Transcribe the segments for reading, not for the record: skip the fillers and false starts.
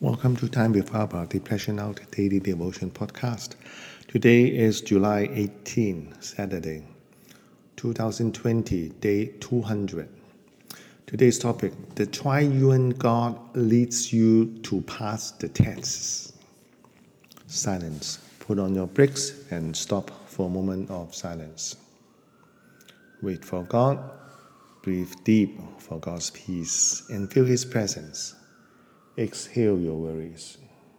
Welcome to Time with Abba, the Passion Out Daily Devotion Podcast. Today is July 18, Saturday, 2020, day 200. Today's topic, the triune God leads you to pass the tests. Silence. Put on your brakes and stop for a moment of silence. Wait for God. Breathe deep for God's peace and feel His presence. Exhale your worries.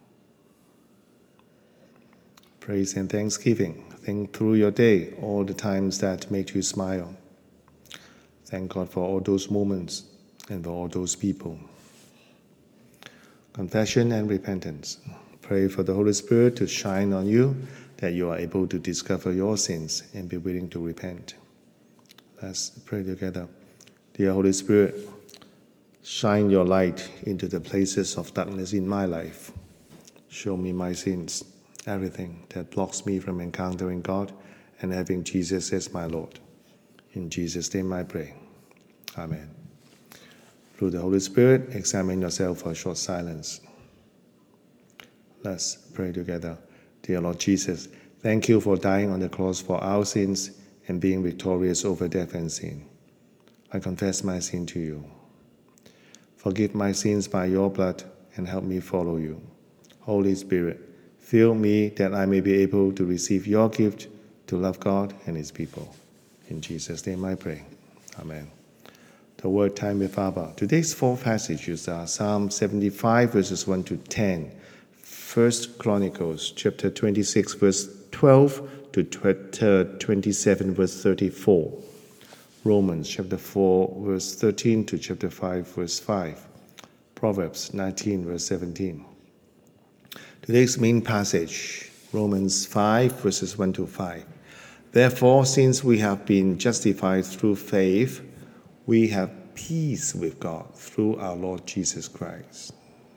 Praise and thanksgiving. Think through your day, all the times that made you smile. Thank God for all those moments and for all those people. Confession and repentance. Pray for the Holy Spirit to shine on you, that you are able to discover your sins and be willing to repent. Let's pray together. Dear Holy Spirit, shine your light into the places of darkness in my life. Show me my sins, everything that blocks me from encountering God and having Jesus as my Lord. In Jesus' name I pray. Amen. Through the Holy Spirit, examine yourself for a short silence. Let's pray together. Dear Lord Jesus, thank you for dying on the cross for our sins and being victorious over death and sin. I confess my sin to you. Forgive my sins by your blood and help me follow you. Holy Spirit, fill me that I may be able to receive your gift to love God and His people. In Jesus' name I pray. Amen. The word Time with Abba. Today's four passages are Psalm 75 verses 1 to 10, 1 Chronicles chapter 26 verse 12 to 27 verse 34. Romans chapter 4 verse 13 to chapter 5 verse 5. Proverbs 19 verse 17. Today's main passage, Romans 5 verses 1 to 5. Therefore, since we have been justified through faith, we have peace with God through our Lord Jesus Christ,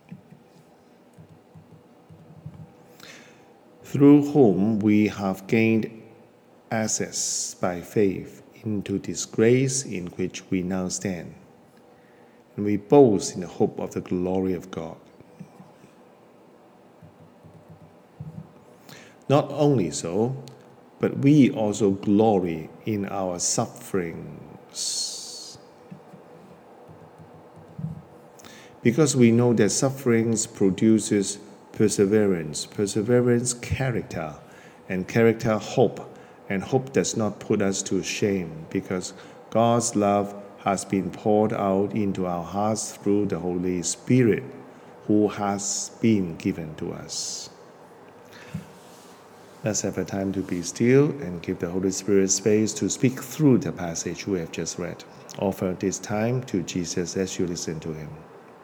through whom we have gained access by faith into this grace in which we now stand, and we boast in the hope of the glory of God. Not only so, but we also glory in our sufferings, because we know that sufferings produces perseverance, perseverance character, and character hope. And hope does not put us to shame, because God's love has been poured out into our hearts through the Holy Spirit, who has been given to us. Let's have a time to be still and give the Holy Spirit space to speak through the passage we have just read. Offer this time to Jesus as you listen to Him.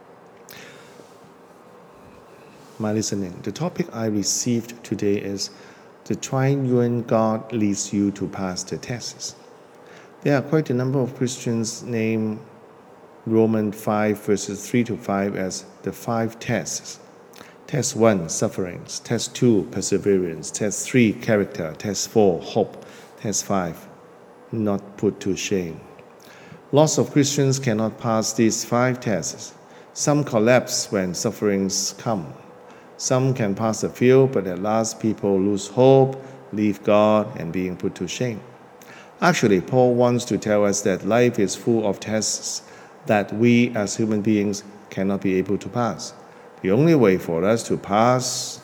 My listening, the topic I received today is the triune God leads you to pass the tests. There are quite a number of Christians name Romans 5 verses 3 to 5 as the 5 tests. Test 1, sufferings. Test 2, perseverance. Test 3, character. Test 4, hope. Test 5, not put to shame. Lots of Christians cannot pass these 5 tests. Some collapse when sufferings come. Some can pass a few, but at last people lose hope, leave God, and being put to shame. Actually, Paul wants to tell us that life is full of tests that we as human beings cannot be able to pass. The only way for us to pass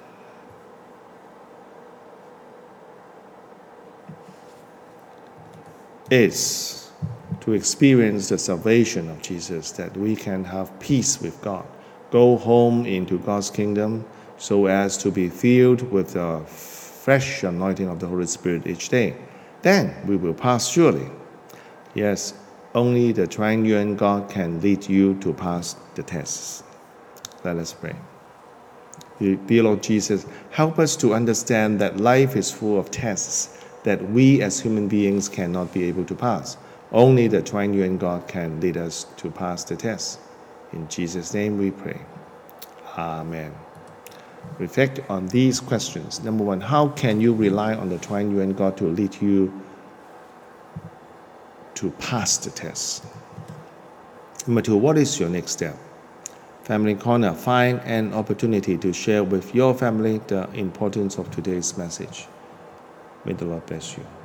is to experience the salvation of Jesus, that we can have peace with God, go home into God's kingdom so as to be filled with the fresh anointing of the Holy Spirit each day. Then we will pass surely. Yes, only the triune God can lead you to pass the tests. Let us pray. Dear Lord Jesus, help us to understand that life is full of tests that we as human beings cannot be able to pass. Only the triune God can lead us to pass the tests. In Jesus' name we pray. Amen. Reflect on these questions. Number 1, how can you rely on the triune God to lead you to pass the test? Number 2, what is your next step? Family Corner, find an opportunity to share with your family the importance of today's message. May the Lord bless you.